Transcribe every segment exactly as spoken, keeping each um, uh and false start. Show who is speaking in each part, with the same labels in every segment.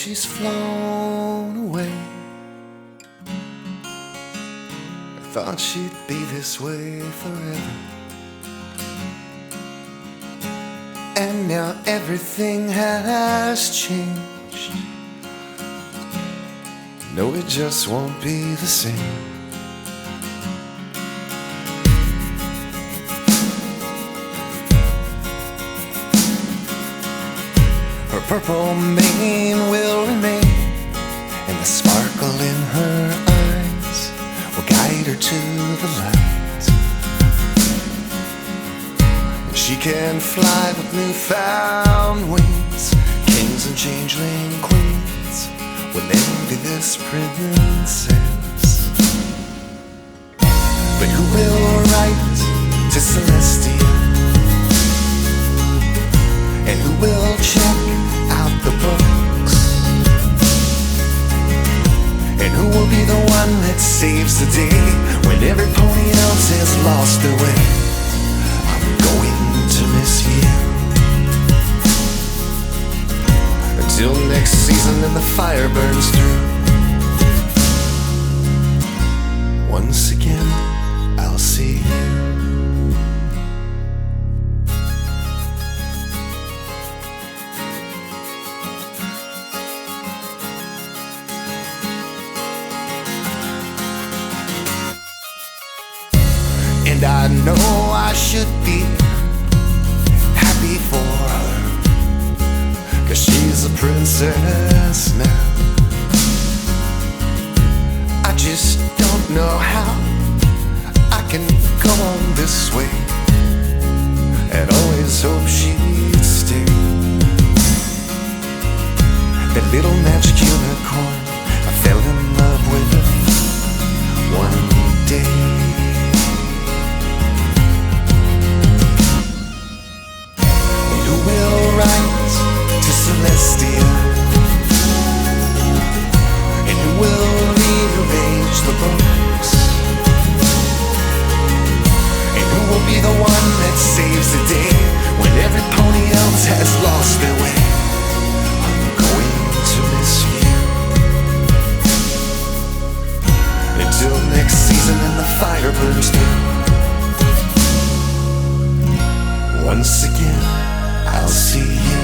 Speaker 1: she's flown away. I thought she'd be this way forever, and now everything has changed. No, it just won't be the same. Her purple mane will remain, and the sparkle in her eyes will guide her to the light. And she can fly with newfound wings. Kings and changeling queens will envy this princess. But who will write to Celestia? And who will check out the books? And who will be the one that saves the day when every pony else has lost their way? I'm going to miss you until next season and the fire burns through. Once again, I'll see you. And I know I should be happy for her, 'cause she's a princess now. I just don't know how I can go on this way and always hope she'd stay. That little magic unicorn I fell in love with one day. Celestia, and who will rearrange the books? And who will be the one that saves the day when every pony else has lost their way? I'm going to miss you until next season and the fire burns through. Once again, I'll see you.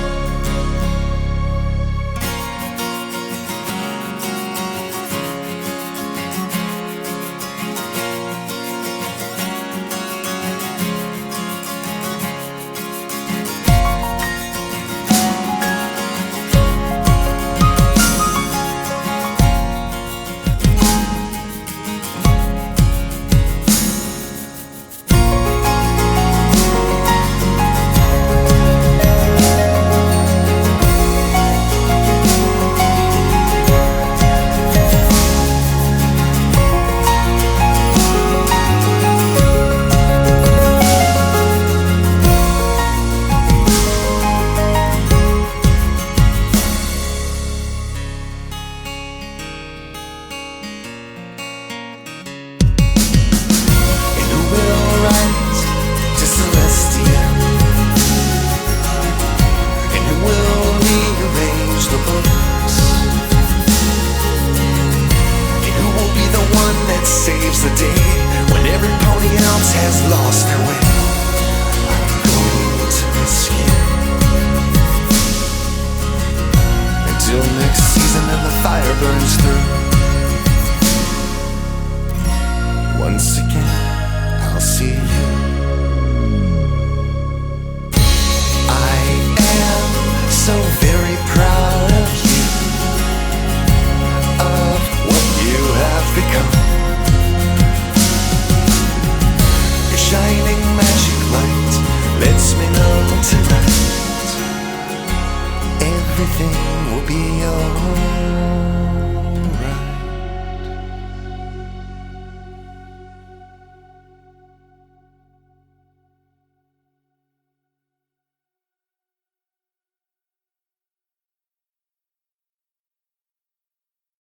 Speaker 1: Saves the day when every pony else has lost their way. I'm going to miss you until next season and the fire burns through. Once again,